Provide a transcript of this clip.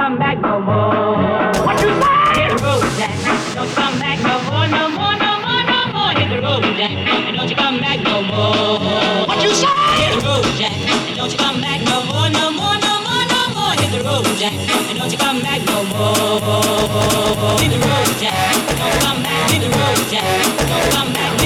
come back no more. What you say? Hit the road, Jack. Don't you come back no more, no more, no more, no more. Hit the road, Jack. And don't you come back no more. What you say? Hit the road, Jack. And don't you come back no more, no more, no more, no more. Hit the road, Jack. And don't you come back no more. Hit the road, Jack. Don't come back. Hit the road, Jack. Don't come back.